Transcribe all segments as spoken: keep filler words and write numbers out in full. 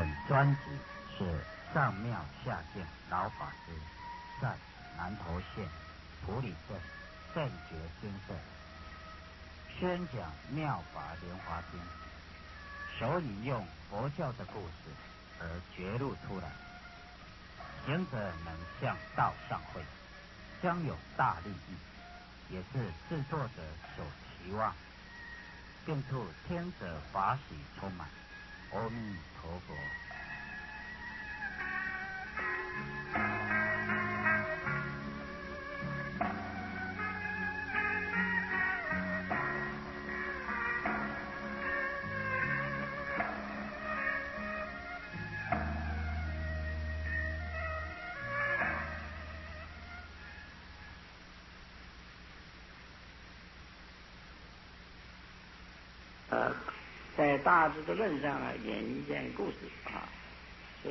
本专辑是上庙下境老法师在南投县埔里镇正觉精舍宣讲妙法莲华经，首引用佛教的故事而揭露出来，行者能向道上会，将有大利益，也是制作者所期望，并处听者法喜充满。阿弥陀佛。 呃，在大智的论上啊，演一件故事啊，就是、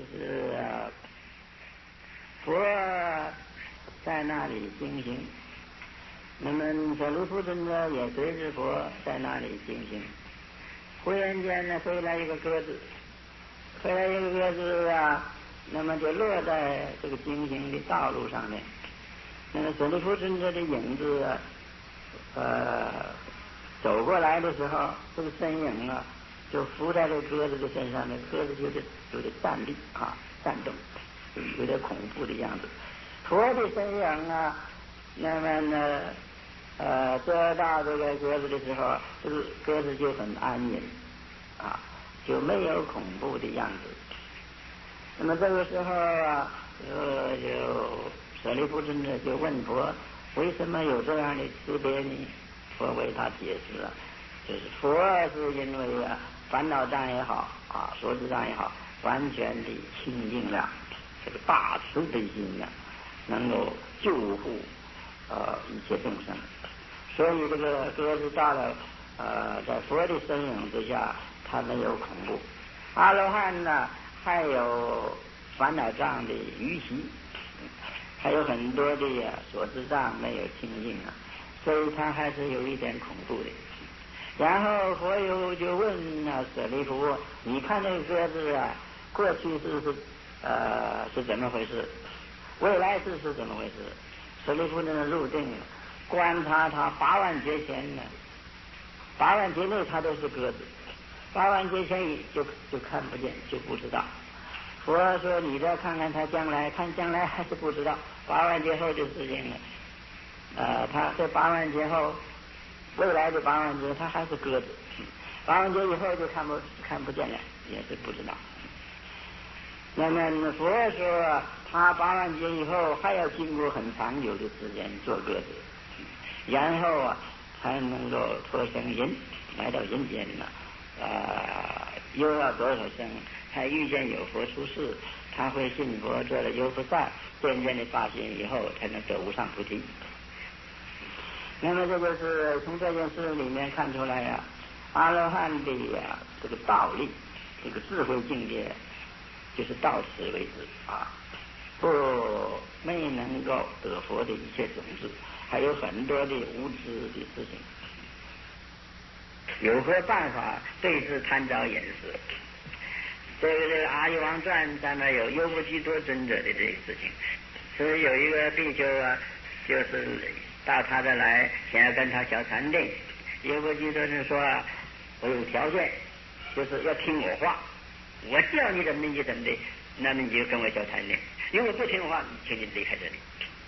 呃、佛在那里经行，那么舍利弗尊者也随着佛在那里经行。忽然间呢，飞来一个鸽子，飞来一个鸽子啊，那么就落在这个经行的道路上面。那么舍利弗尊者的影子啊，呃。走过来的时候，这个身影啊，就浮在这鸽子的身上，那鸽子就得有点站立啊，颤动，有点恐怖的样子。佛的身影啊，那么呢，呃，遮到这个鸽子的时候，这个鸽子就很安宁啊，就没有恐怖的样子。那么这个时候啊，呃，就舍利弗尊者就问佛，为什么有这样的区别呢？佛为他解释啊，就是佛是因为啊烦恼障也好啊，所知障也好，完全的清净了，这个大慈悲心啊，能够救护呃一切众生。所以这个鸽子到了呃在佛的身影之下，他没有恐怖。阿罗汉呢，还有烦恼障的余习，还有很多的啊所知障没有清净啊。所以他还是有一点恐怖的。然后佛又就问啊舍利弗，你看那个鸽子啊，过去是是呃是怎么回事？未来世是怎么回事？舍利弗呢入定，观察他八万劫前呢，八万劫内他都是鸽子，八万劫前就就看不见，就不知道。佛说你再看看他将来，看将来还是不知道，八万劫后的事情了。呃，他在八万劫后，未来的八万劫，他还是鸽子。八万劫以后就看不看不见了，也是不知道。那么佛说，他八万劫以后还要经过很长久的时间做鸽子，然后啊才能够脱生人，来到人间呢。呃，又要多少生？他遇见有佛出世，他会信佛，做了优菩萨，渐渐的发现以后，才能得无上菩提。那么这就是从这件事里面看出来呀、啊，阿罗汉的呀、啊、这个道力，这个智慧境界，就是到此为止啊，不没能够得佛的一切种子，还有很多的无知的事情。有何办法对治贪着眼识？这个这个《阿育王传》上面有优婆基多尊者的这个事情，所以有一个比丘啊，就是到他这来，想要跟他小禅定。优婆基多尊说啊，我有条件，就是要听我话，我叫你怎么你怎么的，那么你就跟我小禅定。如果不听我话，请你离开这里。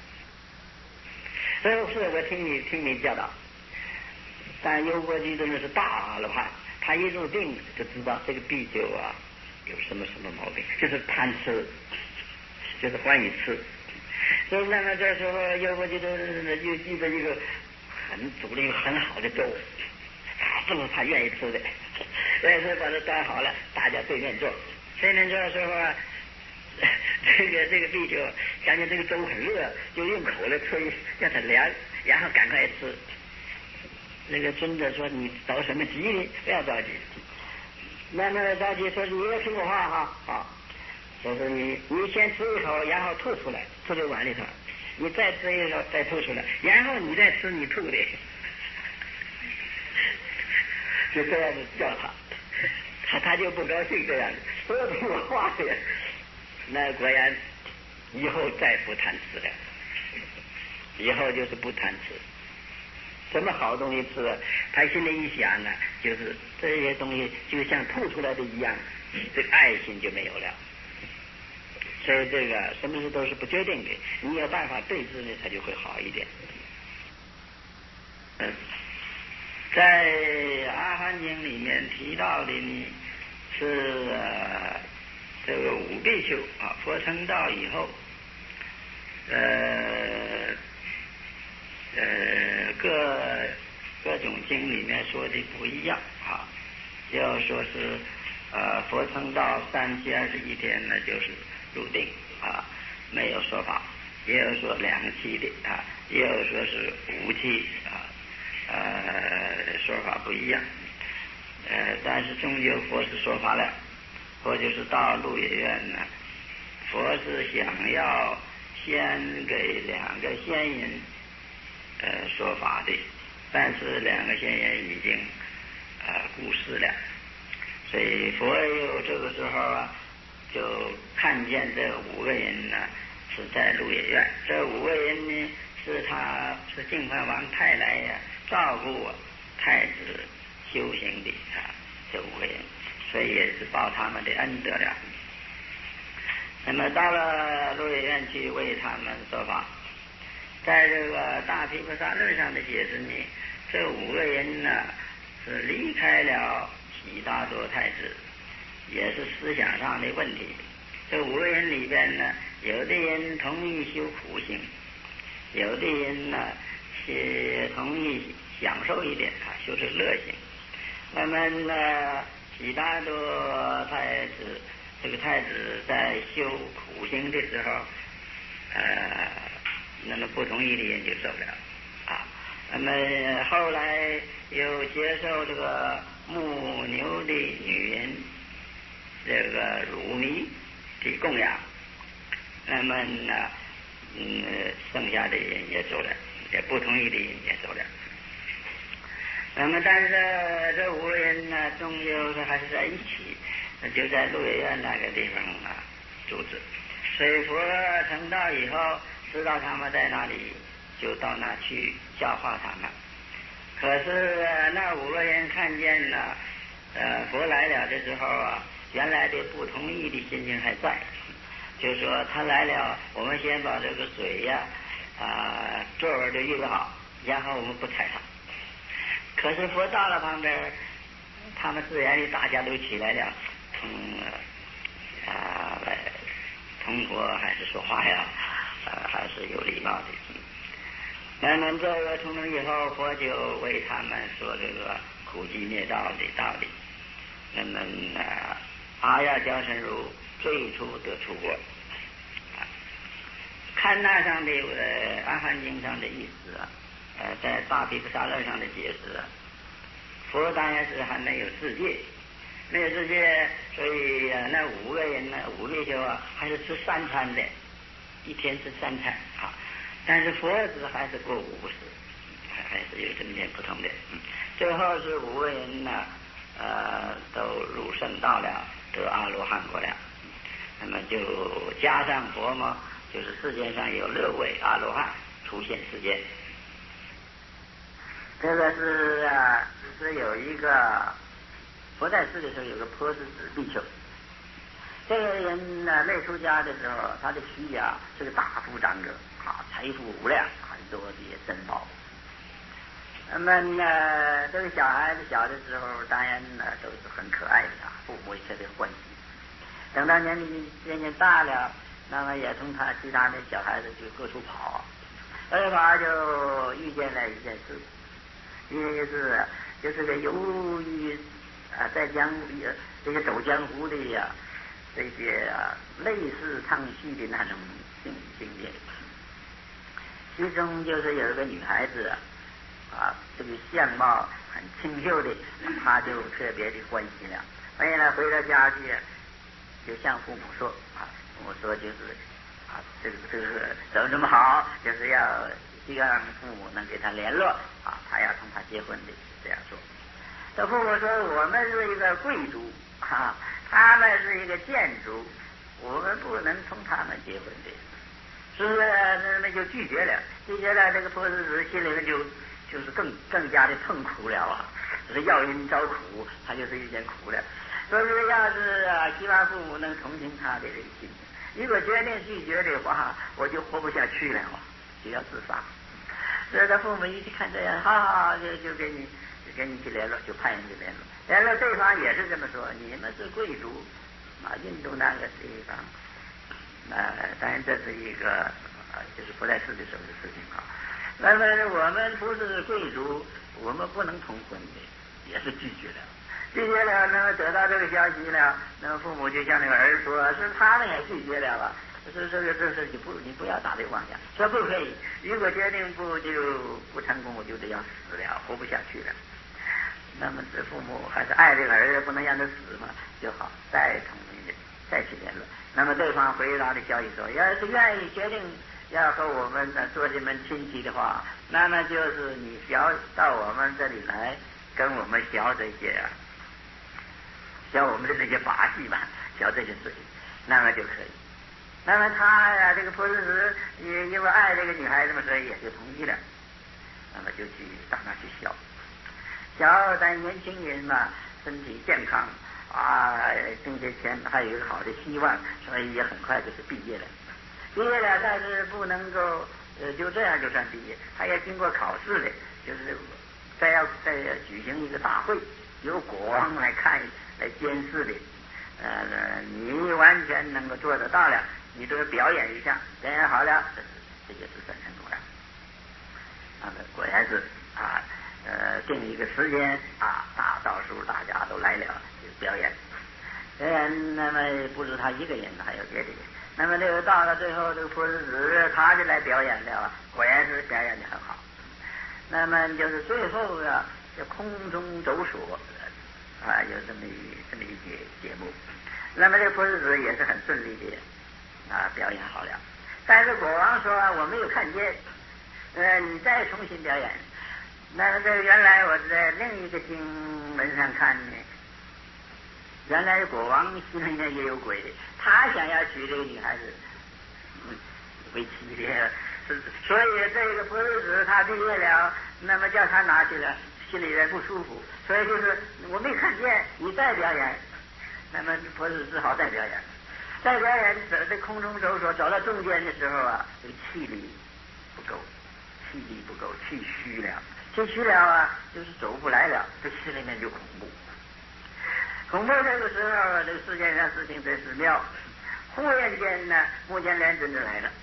所以是我听你听你教导。但优婆基多尊是大阿罗汉，他一入定就知道这个比丘啊有什么什么毛病，就是贪吃，就是欢喜吃。所以那么这时候优婆基多尊就记得一个很煮了一个很好的粥，啊，这是他愿意吃的，所以说把它端好了，大家对面坐。对面坐的时候啊，这个这个比丘感觉这个粥很热，就用口来吹，让它凉，然后赶快吃。那个尊者说：“你着什么急呢？不要着急。”那么着急说：“你要听我话哈，好。”就是你，你先吃一口，然后吐出来，吐在碗里头。你再吃一口，再吐出来，然后你再吃你吐的。就这样子叫他，他他就不高兴这样子。 说这个话的，那果然以后再不贪吃了，以后就是不贪吃。什么好东西吃了，他心里一想啊，就是这些东西就像吐出来的一样，这个爱心就没有了。所以这个什么事都是不决定的，你有办法对治呢，它就会好一点。嗯，在《阿含经》里面提到的呢是、呃、这个五比丘啊，佛成道以后，呃呃各各种经里面说的不一样啊，要说是呃佛成道三七二十一天呢，就是入定啊，没有说法，也有说两期的啊，也有说是五期啊，呃说法不一样，呃但是终究佛是说法了，佛就是到鹿野苑呢，佛是想要先给两个仙人呃说法的，但是两个仙人已经呃故世了，所以佛又这个时候啊就看见这五个人呢是在鹿野苑，这五个人呢是他是净饭王派来呀、啊、照顾太子修行的啊，这五个人，所以也是报他们的恩德了。那么到了鹿野苑去为他们说法，在这个大毗婆沙论上的解释呢，这五个人呢是离开了悉达多太子，也是思想上的问题。这五个人里边呢，有的人同意修苦行，有的人呢是同意享受一点啊，修这个乐行。那么呢，悉达多太子这个太子在修苦行的时候，呃，那么不同意的人就走了啊。那么后来又接受这个牧牛的女人这个乳糜的供养，那么呢，嗯，剩下的人也走了，也不同意的人也走了。那么但是这五个人呢，终究是还是在一起，就在鹿野苑那个地方啊住着。所以佛成道以后，知道他们在哪里，就到那去教化他们。可是、呃、那五个人看见了，呃，佛来了的时候啊，原来的不同意的心情还在，就说他来了，我们先把这个水呀、啊、呃、座位就预备好，然后我们不睬他。可是佛到了旁边，他们自然的大家都起来了，同啊来同佛还是说话呀，呃还是有礼貌的。那么这个从那以后，佛就为他们说这个苦集灭道的道理。那么啊，阿呀教神如最初得出国。看那上的呃阿含经上的意思啊，呃在大毗婆沙论上的解释啊，佛当然是还没有世界，没有世界，所以、呃、那五个人呢，五比丘啊，还是吃三餐的，一天吃三餐啊。但是佛子还是过五十，还是有这么点不同的。嗯，最后是五个人呢，呃，都入圣道了，得阿罗汉果了。那么就加上佛嘛，就是世界上有六位阿罗汉出现世间。这个是啊，是有一个佛在世的时候有个波斯子比丘，这个人呢没出家的时候，他的妻啊是个大富长者啊，财富无量，很多的珍宝。那么呢，这个小孩子小的时候，当然呢都是很可爱的啊，父母也特别欢喜。等到年龄渐渐大了，那么也从他其他的小孩子就各处跑，各处跑就遇见了一件事，因为是就是个由于啊在江湖里这些走江湖的呀。这些、啊、类似唱戏的那种境境界，其中就是有一个女孩子啊，这个相貌很清秀的，她就特别的欢喜了。所以呢，回到家去就向父母说啊，父母说就是啊，这个这个怎么怎么好，就是要希望父母能给他联络啊，他要同他结婚的，这样说。这父母说我们是一个贵族啊， 他们是一个建筑，我们不能同他们结婚的，是不是？那么就拒绝了，拒绝了，这个婆子子心里面就就是更更加的痛苦了啊，就是要人遭苦，他就是一件苦了。所以要是啊，希望父母能同情他的这个心，如果决定拒绝的话，我就活不下去了，就要自杀。所以他父母一看这样，好好就就给你就给你去联络，就派人去联络。联络对方也是这么说，你们是贵族啊，印度那个地方，呃，当然这是一个啊，就是不在世的时候的事情啊。那么我们不是贵族，我们不能同婚的，也是拒绝了。拒绝了，那么得到这个消息了，那么父母就向那个儿子说，是他们也拒绝了啊。是这个这事你不你不要打这妄想，说不可以。如果决定不就不成功，我就得要死了，活不下去了。那么这父母还是爱这个儿子，不能让他死嘛，就好再同意再去联络。那么对方回答的消息说，要是愿意决定要和我们呢做这门亲戚的话，那么就是你小到我们这里来，跟我们学这些学我们的这些把戏吧，学这些事情，那么就可以。那么他呀，这个婆子子也因为爱这个女孩子嘛，所以也就同意了。那么就去到那去笑，笑但年轻人嘛，身体健康啊，并且前还有一个好的希望，所以也很快就是毕业了。毕业了，但是不能够呃就这样就算毕业，他要经过考试的，就是再要再要举行一个大会，由国王来看来监视的。呃，你完全能够做得到了，你都表演一下，表演好了，这是这就是算成功了。那么果然是啊，呃，定一个时间啊，大到时候大家都来了，就表演。表演，那么不是他一个人，还有别的人。那么这个到了最后，这个婆子子他就来表演了，果然是表演的很好。那么就是最后啊，就空中走索。啊，有这么一这么一节节目，那么这个婆子子也是很顺利的啊，表演好了。但是国王说我没有看见，呃，你再重新表演。那么这个原来我在另一个经文上看呢，原来国王心里面也有鬼，他想要娶这个女孩子，嗯，为妻的，所以这个婆子子他毕业了，那么叫他拿去了，心里也不舒服。所以就是我没看见你再表演，那么婆子只好再表演，再表演走在空中走索，走到中间的时候啊，这个气力不够，气力不够，气虚了，气虚了啊，就是走不来了，这心里面就恐怖。恐怖这个时候，这个世界上事情真是妙。忽然间呢，目犍连真的来了。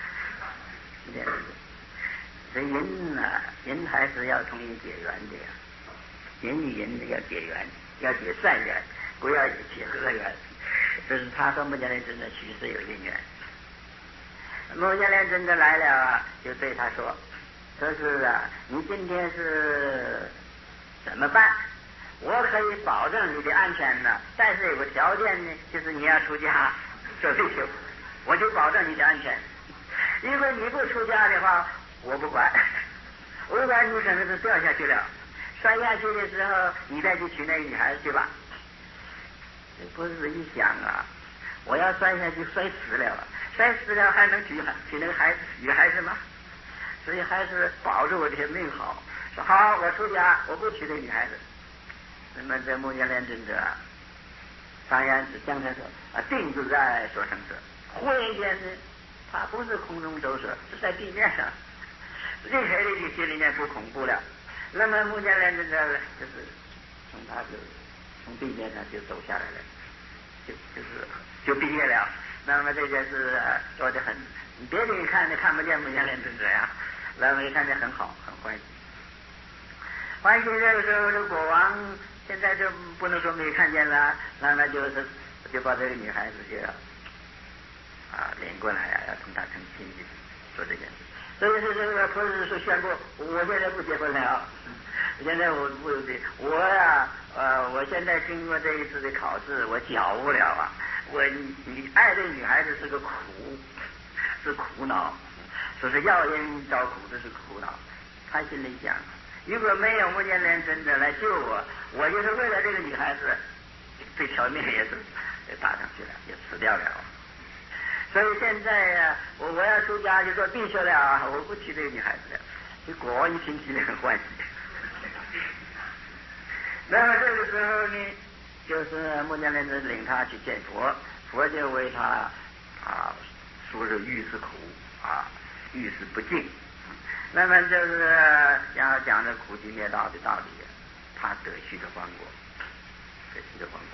这人呢、啊，人还是要同人结缘的呀。人与人要结缘，要结善缘，不要结恶缘。这是他和目犍连真的许是有姻缘。目犍连真的来了，就对他说：“说是啊，你今天是怎么办？我可以保证你的安全呢，但是有个条件呢，就是你要出家做退休，我就保证你的安全。如果你不出家的话，我不管，我不管你可能是掉下去了。”摔下去的时候，你再去娶那个女孩子去吧。这不是一想啊，我要摔下去摔死了，摔死了还能娶娶那个孩子女孩子吗？所以还是保住我这些命好。说好，我出家，我不娶这个女孩子。那么这目犍连真者，当然是将他说啊定住在所生者。忽然间呢，他不是空中走索，是在地面上，任何人的心里面不恐怖了。那么目犍连真者就是从他就从地面上就走下来了，就就是就毕业了。那么这件事做得很，别人看你看不见目犍连真者呀，那么一看见很好，很欢喜。欢喜这个时候，这国王现在就不能说没看见了，那么就是就把这个女孩子就要啊领过来呀，要同他成亲的做这件事。所以是这个婆子是宣布，我现在不结婚了，现在我不我呀、啊，呃，我现在经过这一次的考试，我觉悟了啊，我你你爱这个女孩子是个苦，是苦恼，说是要人遭苦，这是苦恼。他心里想，如果没有目犍连真的来救我，我就是为了这个女孩子这条命也是也搭上去了，也死掉了。所以现在呀、啊，我我要出家就做闭塞了啊，我不娶这个女孩子了。结果一听心里很欢喜。那么这个时候呢，就是目犍连子领他去见佛，佛就为他啊说是遇事苦啊，遇事不敬。那么就是然后讲这苦集灭道的道理，他得须的方果，得须的方果。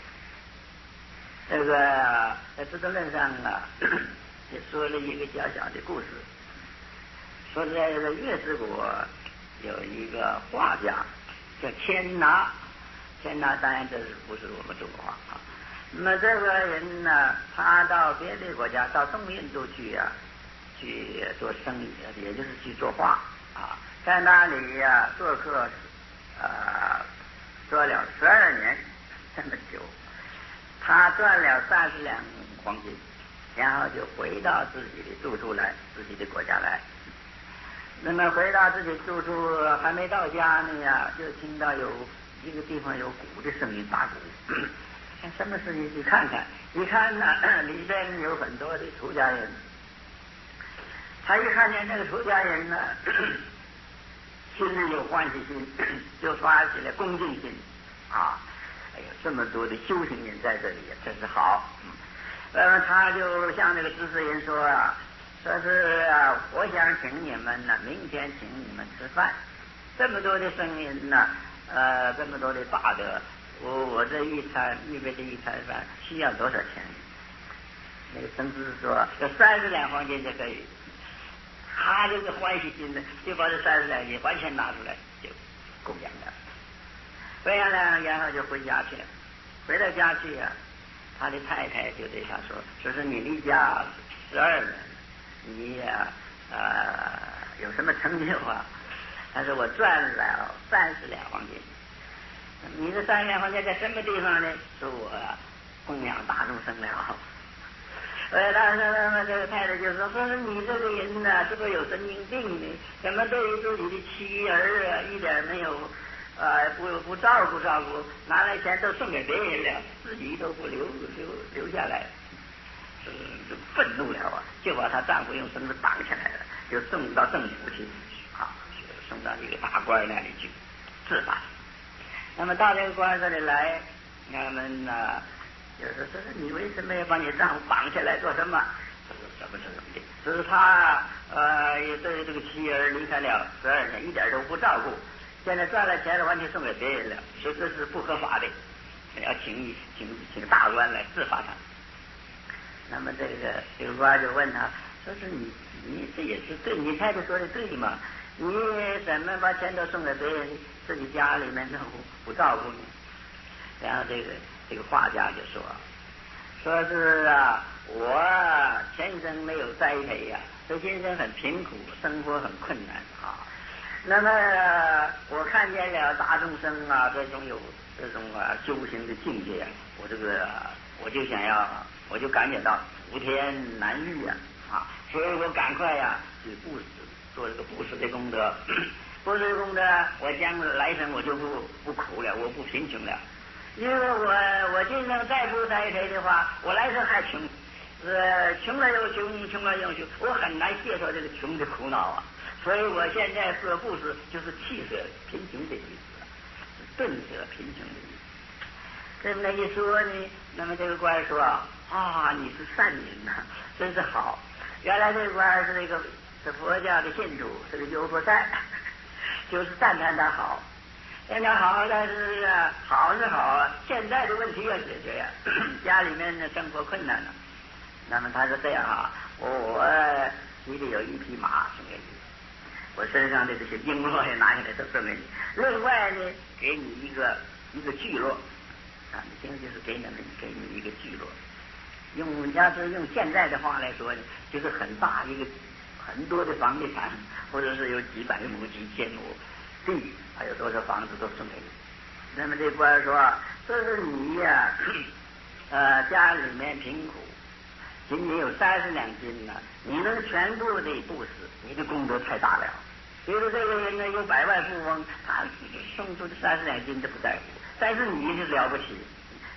这个在《资德论》上啊，也说了一个小小的故事，说在这个月氏国有一个画家叫千拿，千拿当然这是不是我们中国话啊？那么这个人呢，他到别的国家，到东印度去啊，去做生意，也就是去作画啊，在那里呀、啊、做客，呃，做了十二年，这么久。他赚了三十两黄金，然后就回到自己的住处来，自己的国家来。那么回到自己住处还没到家呢呀，就听到有一个地方有鼓的声音，打鼓。看什么事情去看看，一看呢，里边有很多的出家人。他一看见那个出家人呢，心里有欢喜心，就发起了恭敬心啊。哎呀，这么多的修行人在这里，真是好。呃，他就向那个知识人说啊，说是啊，我想请你们呢，明天请你们吃饭。这么多的僧人呢，呃，这么多的大德，我我这一餐预备的一餐饭需要多少钱？那个僧知说，有三十两黄金就可以。他这个欢喜心呢，就把这三十两金完全拿出来，就供养了。供养了，然后就回家去了。回到家去啊，他的太太就对他说：“说是你离家十二年，你呀、啊，呃，有什么成就啊？”他说：“我赚了三十两黄金。”你这三十两黄金在什么地方呢？说我供养大众生了。呃，他说他们这个太太就说：“说是你这个人呢、啊，是不是有神经病呢？怎么对于自己的妻儿啊，一点没有？”呃，不不照顾照顾，拿来钱都送给别人了，自己都不留留留下来，是就愤怒了啊！就把她丈夫用绳子绑起来了，就送到政府去啊，送到一个大官那里去治罚。那么到这个官这里来，他们呢，就是说是你为什么要把你丈夫绑起来做什么？说是什么什么的？就是他呃，也对这个妻儿离开了十二年，一点都不照顾。现在赚了钱了，完全送给别人了，所以这是不合法的，要请请请大官来治罚他。那么这个这个官就问他，说是你你这也是对，你太太说的对嘛？你怎么把钱都送给别人，自己家里面都不不照顾呢？然后这个这个画家就说，说是啊，我前生没有栽培呀、啊，这先生很贫苦，生活很困难啊。那么我看见了大众生啊，这种有这种啊修行的境界，我这个我就想要，我就感觉到福天难遇啊啊！所以我赶快呀、啊、去布施，做这个布施的功德。布施功德，我将来生我就不不苦了，我不贫穷了。因为我我今生再不栽培的话，我来生还穷，呃，穷了又穷，穷了又穷，我很难卸脱这个穷的苦恼啊。所以我现在做布施就是弃舍贫穷的意思，是顿舍贫穷的意思。这么一说呢，那么这个官说啊，你是善人呐、啊，真是好。原来这个官是那个是佛教的信徒，是个优婆塞，就是赞叹他好。赞叹好，但是啊，好是好啊，现在的问题要解决呀、啊，家里面的生活困难了、啊。那么他说这样啊，我我手里有一匹马送给你。我身上的这些璎珞也拿下来都送给你。另外呢，给你一个一个聚落，啊，你听就是给你们给你一个聚落。用要是用现在的话来说呢，就是很大一个很多的房地产，或者是有几百亩、几千亩地，还有多少房子都送给你。那么这官说，这是你呀、啊，呃，家里面贫苦。仅仅有三十两金呢，你能全部的布施，你的功德太大了。比如这个人呢有百万富翁，他送出的三十两金都不在乎，但是你是了不起，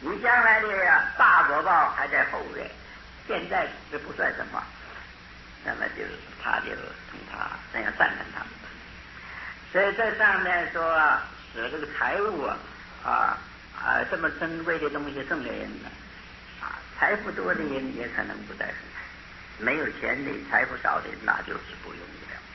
你将来的大果报还在后边，现在这不算什么。那么就他就从他这样赞叹他们。所以在上面说啊，使这个财物啊啊啊这么珍贵的东西送给人呢，啊财富多的人也可能不在乎，没有钱的财富少的那就是不容易了。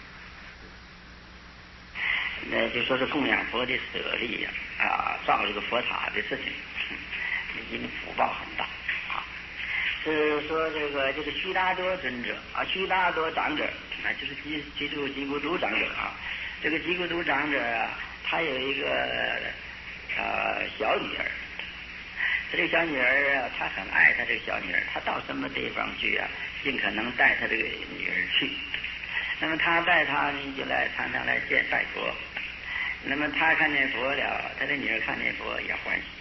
那就说是供养佛的舍利呀啊，造这个佛塔的事情，因福报很大啊。是说这个就是须达多尊者啊，须达多长者啊，就是基基督基孤独长者啊。这个基孤独长者啊，他有一个呃小女儿，这个小女儿啊，他很爱他这个小女儿，他到什么地方去啊，尽可能带他这个女儿去。那么他带他呢，就来常常来见拜佛。那么他看见佛了，他的女儿看见佛也欢喜。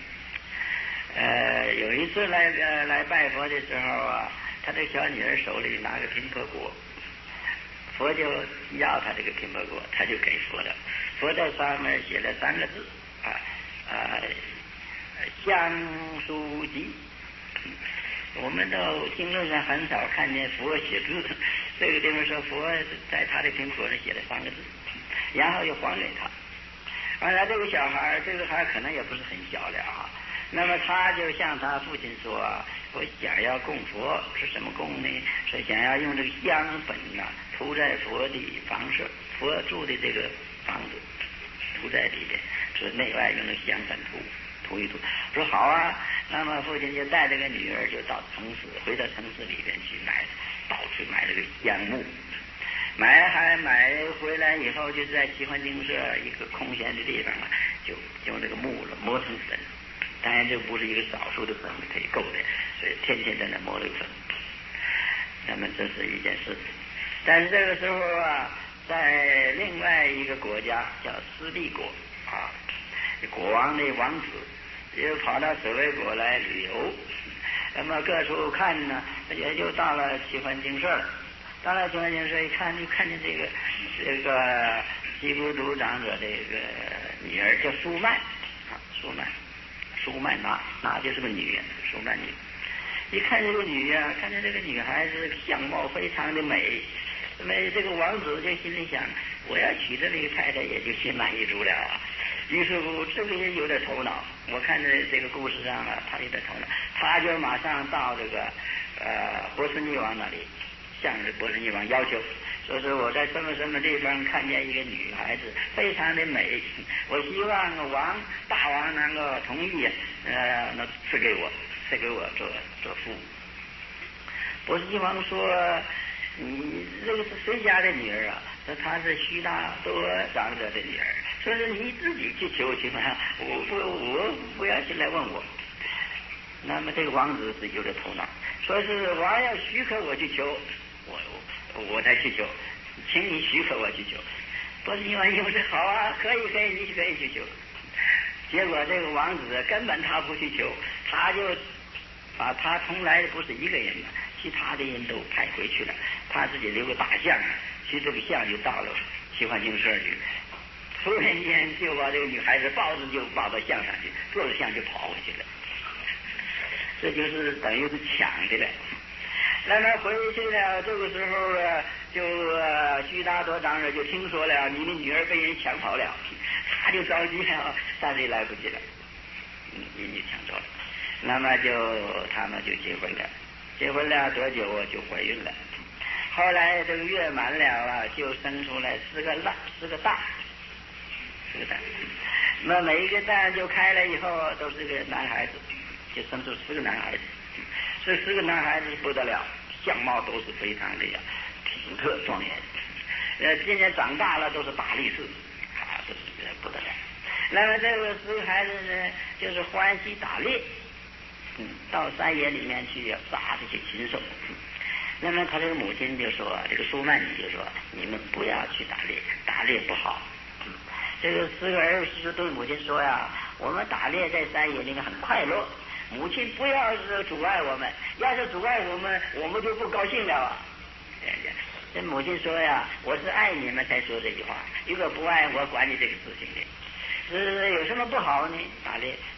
呃，有一次来呃来拜佛的时候啊，他这小女儿手里拿个苹果果，佛就要他这个苹果果，他就给佛了。佛在上面写了三个字啊啊，香书集。我们到经论上很少看见佛写字，这个地方说佛在他的苹果上写了三个字，然后又还给他。完了，这个小孩，这个孩可能也不是很小了啊。那么他就向他父亲说啊，我想要供佛，是什么供呢？是想要用这个香粉呐、啊，涂在佛的房舍，佛住的这个房子，涂在里边，是内外用那个香粉涂涂一涂。说好啊，那么父亲就带这个女儿就到城市，回到城市里边去买，到处买这个香木。买还买回来以后，就在齐桓精舍一个空闲的地方啊，就用这个木了磨成粉。当然这不是一个少数的粉可以够的，所以天天在那磨这个粉。那么这是一件事。但是这个时候啊，在另外一个国家叫斯利国啊，国王的王子又跑到舍卫国来旅游，那么各处看呢，也就到了齐桓精舍了。到了齐桓精舍一看，就看见这个这个基孤独长者这个女儿叫苏曼啊，苏曼。苏曼娜，那就是个女人，苏曼女。一看这个女呀、啊，看见这个女孩子相貌非常的美，那么这个王子就心里想，我要娶这么一个太太，也就心满意足了啊。于是乎，这个人有点头脑，我看这这个故事上啊，他有点头脑，他就马上到这个呃波斯匿王那里，向着波斯匿王要求。说是我在什么什么地方看见一个女孩子非常的美，我希望王大王能够同意，呃，能赐给我，赐给我做做妇。波斯匿王说：“你这个是谁家的女儿啊？”说她是须达多长者的女儿。说是你自己去求去嘛，我不我不要进来问我。那么这个王子是有点头脑，说是王要许可我去求，我我才去求，请你许可我去求。波斯匿王又说好啊，可以可以，你可以去求。结果这个王子根本他不去求，他就把他从来不是一个人嘛，其他的人都派回去了，他自己留个大象，其实这个象就到了齐桓精舍去，突然间就把这个女孩子抱着就抱到象上去，坐着象就跑回去了。这就是等于是抢的了。那么回去了，这个时候啊，就呃须达多长者就听说了你的女儿被人抢跑了，他就着急了，但是也来不及了，嗯，人就抢走了。那么就他们就结婚了，结婚了多久就怀孕了。后来这个月满了啊，就生出来四个蛋，四个蛋，四个蛋。那么每一个蛋就开了以后都是个男孩子，就生出四个男孩子。这四个男孩子不得了，相貌都是非常的体特庄严。呃，今年长大了都是大力士，啊，这是不得了。那么这个四个孩子呢，就是欢喜打猎，嗯，到山野里面去杀这些禽兽。嗯、那么他这个母亲就说，这个苏曼女就说，你们不要去打猎，打猎不好。嗯、这个四个儿媳妇对母亲说呀，我们打猎在山野里面很快乐。母亲不要是阻碍我们，要是阻碍我们，我们就不高兴了啊！这母亲说呀，我是爱你们才说这句话，如果不爱我，管你这个事情的。是有什么不好呢？打猎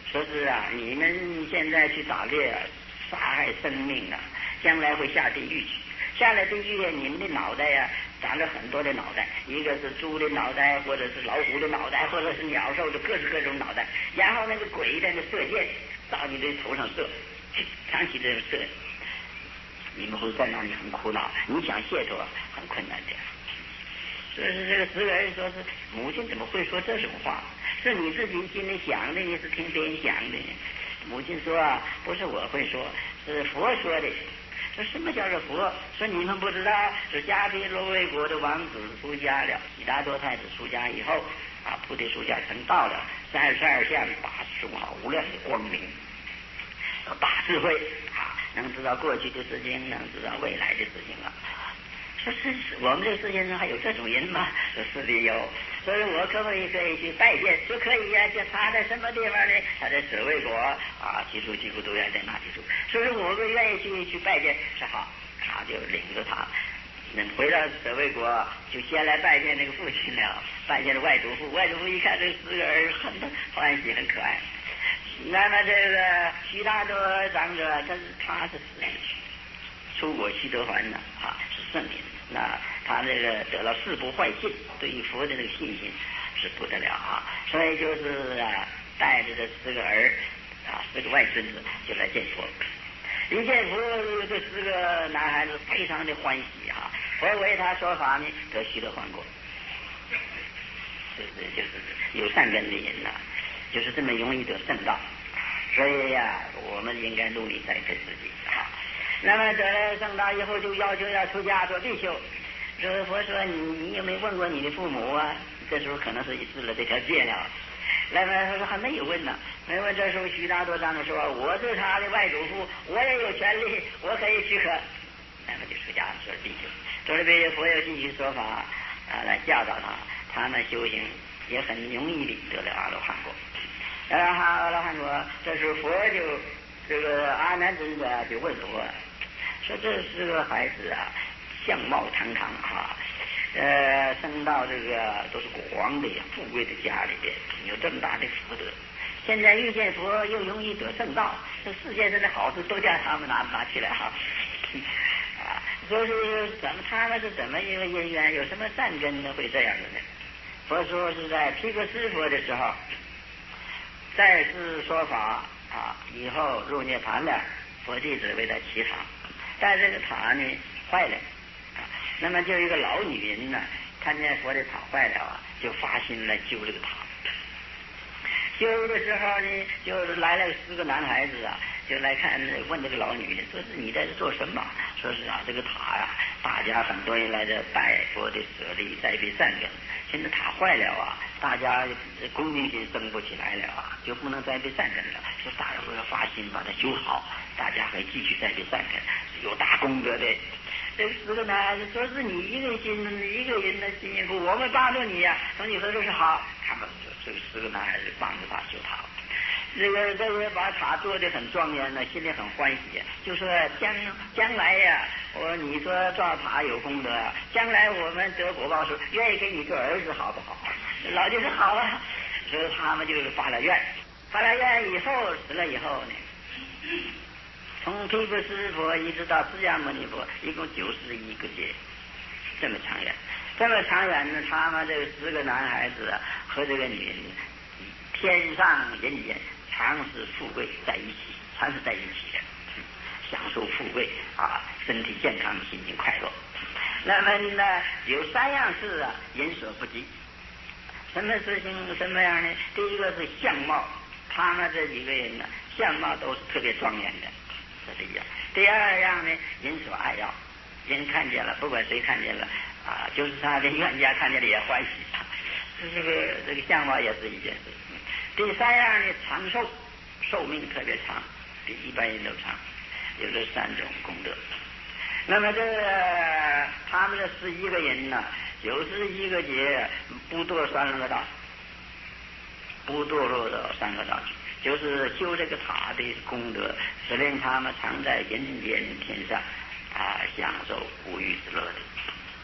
说是啊，你们现在去打猎啊，杀害生命啊，将来会下地狱去。下了地狱，你们的脑袋呀、啊，长了很多的脑袋，一个是猪的脑袋，或者是老虎的脑袋，或者是鸟兽的各式各种脑袋。然后那个鬼在那射箭到你的头上射，长期这样射，你们会在那里很苦恼，你想卸脱很困难的。所以这个十个人说是母亲怎么会说这种话？是你自己心里想的，你是听别人讲的？母亲说啊，不是我会说，是佛说的。说什么叫做佛？说你们不知道，是迦毗罗卫国的王子出家了，悉达多太子出家以后啊，菩提树下成道了，三十二相八十种好无量的光明，大智慧啊，能知道过去的事情，能知道未来的事情啊。说是我们这个世界上还有这种人吗？说是的有，所以我可不可以可以去拜见？说可以呀、啊，就他在什么地方呢？他在舍卫国啊，其处几乎都要在那居住。所以我们愿意去去拜见，说好，他就领着他。能回到舍卫国，就先来拜见那个父亲了，拜见了外祖父。外祖父一看这四个儿很欢喜，很可爱。那么这个悉达多长者，他是他是死去。出国西德还呢，啊，是圣人。那他这个得了四不坏信，对于佛的这个信心是不得了啊。所以就是啊，带着这四个儿啊，四个外孙子就来见佛。一见佛，这四个男孩子非常的欢喜啊。佛为他说法呢，得西德还国。是是就是有善根的人呐、啊，就是这么容易得圣道。所以呀、啊，我们应该努力栽培自己啊。那么得了圣道以后，就要求要出家做比丘。说佛说你你有没有问过你的父母啊？这时候可能是知了这条戒了。那么他说还没有问呢，没问。这时候悉达多长者说：“我是他的外祖父，我也有权利，我可以许可。”那么就出家做比丘。做了比丘，佛又继续说法啊，来教导他，他们修行也很容易的得了阿罗汉果。然后阿罗汉果，这时候佛就这个阿难尊者就问佛说：“这是个孩子啊，相貌堂堂啊，呃，生到这个都是国王的富贵的家里边，有这么大的福德。现在遇见佛又容易得圣道，这世界上的好处都叫他们拿拿起来哈。啊，说是怎么他们是怎么一个因缘，有什么善根呢？会这样的呢？佛说是在毗婆尸佛的时候，再次说法啊，以后入涅盘了，佛弟子为他祈塔，但这个塔呢坏了啊，那么就有一个老女人呢，看见佛的塔坏了啊，就发心来救这个塔。修的时候呢，就来了四个男孩子啊，就来看问这个老女人，说是你在这做什么？说是啊，这个塔呀、啊，大家很多人来这拜佛的舍利栽培善根，现在塔坏了啊，大家恭敬心升不起来了啊，就不能栽培善根了。说大家都要发心把它修好，大家还继续栽培善根，有大功德的。这四个男孩子说是你一个心，你一个人的辛辛苦，我们帮助你呀、啊。说你说这是好，他们就这个四个男孩子帮助他修塔。这个这个把塔做得很庄严呢，心里很欢喜，就说将将来呀，我你说造塔有功德啊，将来我们得果报时，愿意给你做儿子好不好？老就说好啊，所以他们就是发了愿，发了愿以后死了以后呢，从毗婆尸佛一直到释迦牟尼佛，一共九十一个劫，这么长远，这么长远呢，他们这个十个男孩子啊和这个女人，天上人间。常是富贵在一起，常是在一起的，享受富贵啊，身体健康，心情快乐。那么呢，有三样事啊，人所不及。什么事情什么样呢？第一个是相貌，他们这几个人呢，相貌都是特别庄严的，这是一样。第二样呢，人所爱要，人看见了，不管谁看见了啊，就是他的冤家看见了也欢喜。这个这个相貌也是一件事。第三样呢，长寿，寿命特别长，比一般人都长，有这三种功德。那么这个他们这十一个人呢，九十一个劫不堕三恶道，不堕落到三恶道去，就是修这个塔的功德，使令他们常在人间天上啊享受无欲之乐的。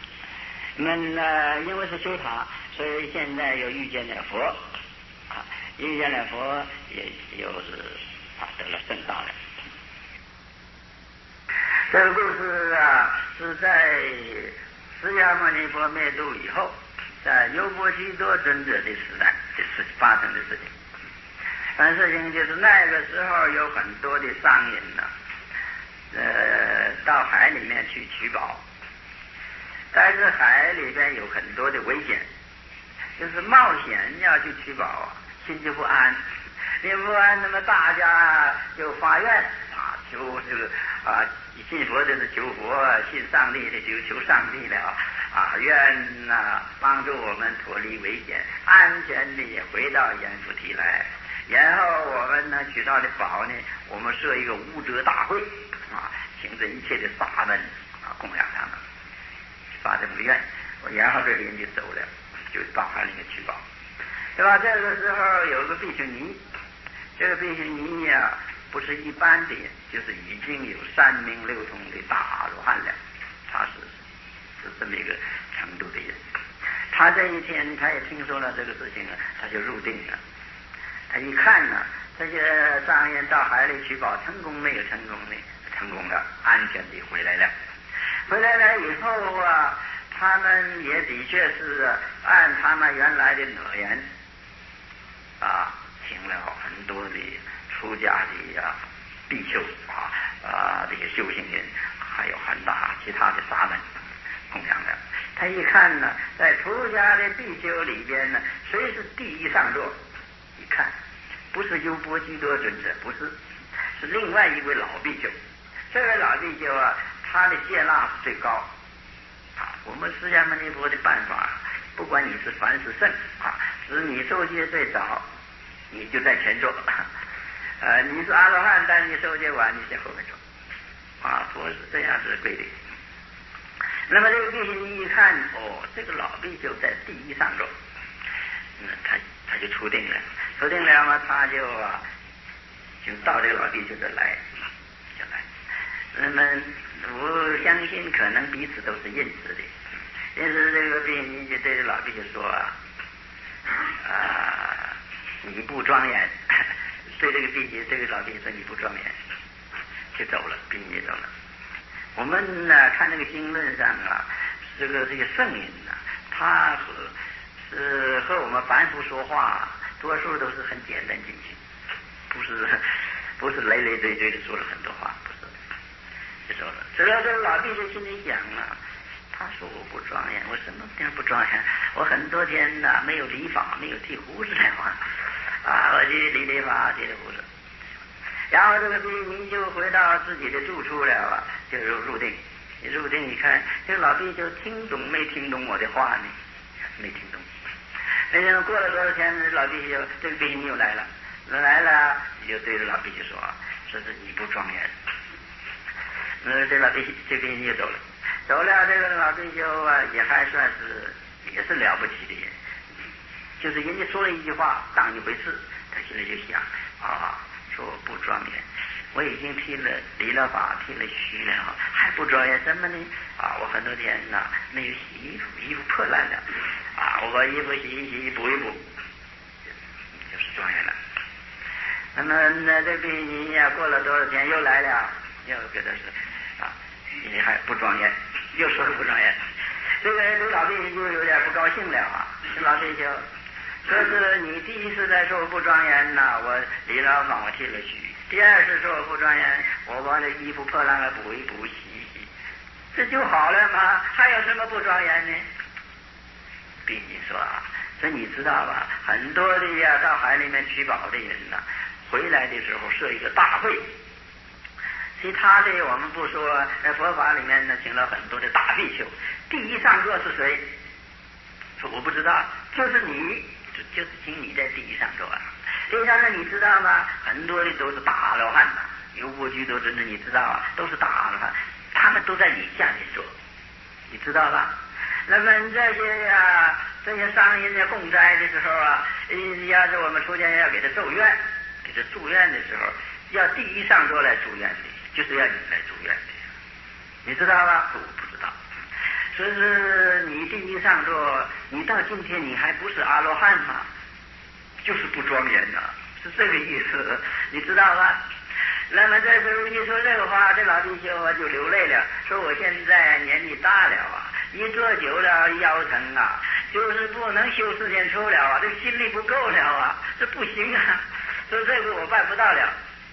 那么呢，因为是修塔，所以现在又遇见了佛。 遇见了佛，也又是他得了正道了。这个故事啊，是在释迦牟尼佛灭度以后，在优波居多尊者的时代的事发生的事情。但事情就是那个时候有很多的商人呐、啊，呃，到海里面去取宝，但是海里边有很多的危险，就是冒险要去取宝啊，心就不安，心不安，那么大家就发愿啊，求这个啊，信佛的是求佛，信上帝的就求上帝了啊，愿呐、啊、帮助我们脱离危险，安全的回到阎浮提来。然后我们呢取到的宝呢，我们设一个无德大会啊，请这一切的沙门啊供养他们，发这么个愿。然后这个人就走了，就到海里面取宝，对吧？这个时候有个比丘尼，这个比丘尼呀、啊，不是一般的，就是已经有三明六通的大阿罗汉了，他是是这么一个程度的人。他这一天他也听说了这个事情啊，他就入定了。他一看呢、啊，这些商人到海里取宝，成功没有成功呢？成功了，安全地回来了。回来了以后啊，他们也的确是按他们原来的诺言啊，请了很多的出家的啊比丘啊啊这个修行人，还有很大其他的沙门供养的。他一看呢，在出家的比丘里边呢，谁是第一上座？一看，不是优波居多尊者，不是，是另外一位老比丘。这位老比丘啊，他的戒纳是最高啊。我们释迦牟尼佛的办法，不管你是凡是圣啊，只是你受戒最早，你就在前座。呃，你是阿罗汉，但你受戒晚，你在后面坐。啊，佛是这样子的规定。那么这个比丘尼一看，哦，这个老比丘在第一上座，那他他就出定了。出定了嘛，他就啊，就到这个老比丘这来，就来。那么我相信，可能彼此都是认识的。认识这个比丘尼就对这老比丘说啊，啊，你不庄严，对这个比丘，这个老比丘说你不庄严，就走了，比丘尼走了。我们呢看那个经论上啊，这个这个圣人呐、啊，他和是和我们凡夫说话，多数都是很简单尽情，不是不是累累赘赘的说了很多话，不是就说了。这个这个老弟就心里想啊，他说我不庄严，我什么地方不庄严？我很多天呐、啊、没有理发，没有剃胡子了啊，我去理理发，剃了胡子。然后这个比丘就回到自己的住处了啊，就入定。入定一看，这个老比丘听懂没听懂我的话呢？没听懂。那过了多少天，老比丘这个比丘又来了，来了就对着老比丘说：“说是你不庄严。”呃，这老比丘这比丘就走了，走了。这个老比丘啊，也还算是也是了不起的人，就是人家说了一句话当一回事，他心里就想啊。说我不庄严，我已经剃了理了发，剃了须了，还不庄严什么呢？啊，我很多天呐没有洗衣服，衣服破烂了，啊，我把衣服洗一洗，补一补，就是庄严了。那么那这比尼呀，过了多少天又来了，又给他说啊，你还不庄严，又说不庄严。这个这老比尼就有点不高兴了啊，这老比丘。说是你第一次来说我不庄严呐，我理了发，我剃了须；第二次说我不庄严，我把这衣服破烂了补一补，洗一洗，这就好了吗？还有什么不庄严呢？比你说啊，说你知道吧？很多的呀，到海里面取宝的人呐、啊，回来的时候设一个大会。其他的我们不说，在佛法里面呢，请了很多的大比丘。第一上座是谁？说我不知道，就是你。就是请你在第一上座啊！第一上座你知道吗？很多的都是大阿罗汉呐，优波居多尊者你知道啊，都是大阿罗汉，他们都在你下面坐，你知道吧？那么这些呀、啊，这些商人在供斋的时候啊，要是我们出家人要给他奏愿，给他祝愿的时候，要第一上座来祝愿的，就是要你来祝愿的，你知道吧？我不知道。所以是你第一上座，你到今天你还不是阿罗汉吗？ 就是不庄严呐、啊，是这个意思，你知道吧？那么这时候一说这个话，这老弟兄啊就流泪了，说我现在年纪大了啊，一坐久了腰疼啊，就是不能修四念处了啊，这心力不够了啊，这不行啊，说这个我办不到了。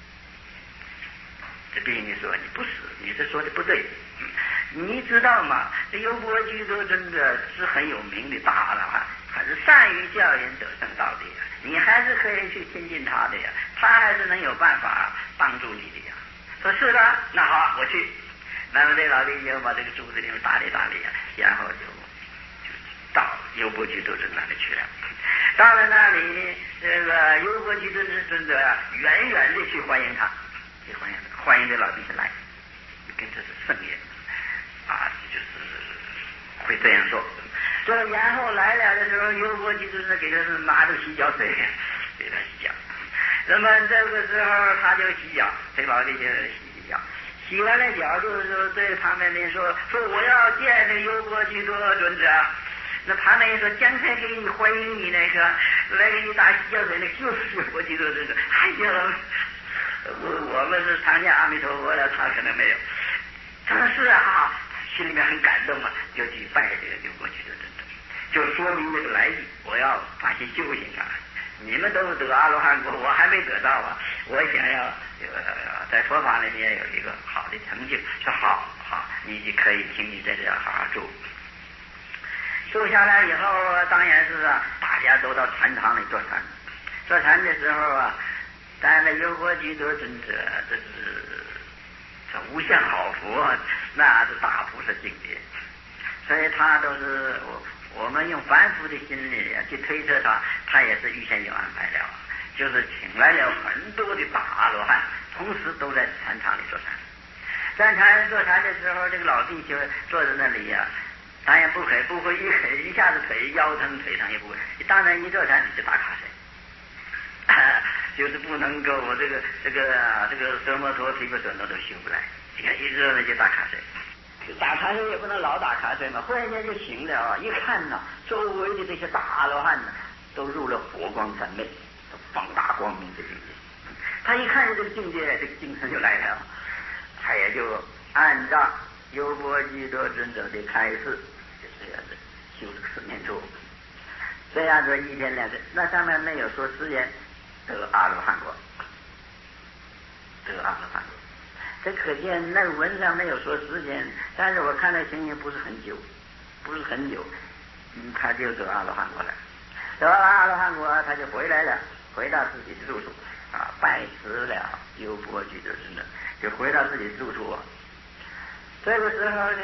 这比你说你不是，你是说的不对。你知道吗？这优婆居多尊者是很有名的大了哈，还是善于教人得生道的呀。你还是可以去亲近他的呀，他还是能有办法帮助你的呀。说是的，那好，我去。那么这老弟就把这个柱子里面打理打理呀，然后就就到优婆居多尊那里去了。到了那里，这个优婆居多尊者呀，远远的去欢迎他，去欢迎他，欢迎这老弟兄来，跟这是圣人啊，就是会这样说。这然后来了的时候，优婆居多尊给他拿着洗脚水给他洗脚。那么这个时候他就洗脚，这老弟就洗洗脚，洗完了脚就是说对旁边的人说说我要见这个优婆居多尊者。那旁边人说刚才给你欢迎你那个来给你打洗脚水那就是优婆居多尊者。哎呀，我我们是常见阿弥陀佛了，他可能没有。他说是啊，心里面很感动啊，就去拜这个优婆居多尊者，就说明这个来意，我要发心修行啊。你们都得阿罗汉果，我还没得到啊！我想要呃在佛法里面有一个好的成就，说好好，你就可以请你在这好好住。住下来以后，当然是啊，大家都到禅堂里坐禅。坐禅的时候啊，当然优婆居多尊者，这是这无相好佛，那是大菩萨境界，所以他都是我。我们用凡夫的心理去推测他，他也是预先有安排了，就是请来了很多的大阿罗汉，同时都在禅堂里坐禅。在禅坐禅的时候，这个老弟就坐在那里呀、啊，当然不可以，不会一可一下子腿腰疼，腿疼也不会。当然一坐禅就打瞌睡，就是不能够我这个这个这个折摩陀毗婆舍那都修不来，你看一热呢就打瞌睡。打瞌睡也不能老打瞌睡嘛，忽然间就醒了啊！一看呐，周围的这些大阿罗汉呢，都入了佛光三昧，都放大光明的境界。他一看这个境界，这个精神就来了，他也就按照优婆居多尊者的开示，就这样子修这个四念处，这样子一天两天，那上面没有说时间得阿罗汉果，得阿罗汉果。这可见那个文上没有说时间，但是我看那情形不是很久，不是很久，嗯，他就得阿罗汉果了。得了阿罗汉果，他就回来了，回到自己的住处啊，拜辞了优婆居多尊者，就回到自己的住处啊。这个时候呢，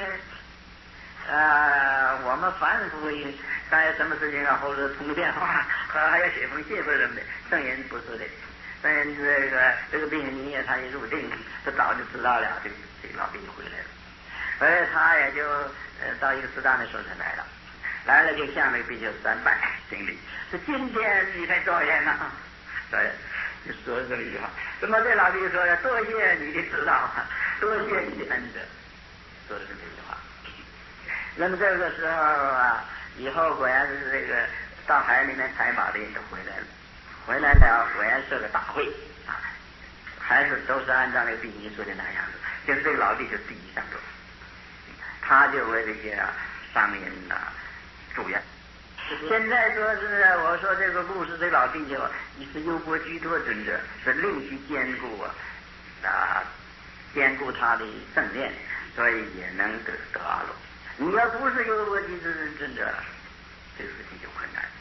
呃，我们凡夫干什么事情啊，或者通个电话，还要写封信或者什么的，圣人不是的。但这个这个病人也他一入定，他早就知道了，这个这个老病回来了，所以他也就呃到一个适当的时候才来了，来了就向那个比丘三拜顶礼，说今天你才庄严呐，对，就说这么一句话。那么这老弟说呀，多谢你的指导，多谢你的恩德，说的是这句话。那么这个时候啊，以后果然是这个到海里面采宝的人都回来了。回来了，果然设个大会啊，还是都是按照那个比尼说的那样子，就是这个老弟就第一上座，他就为这些商人啊住院。现在说是我说这个故事，这老弟就你是优婆居多尊者，是另去兼顾啊啊兼顾他的正念，所以也能得得阿罗。你要不是优婆居多尊者，这个事情就困难。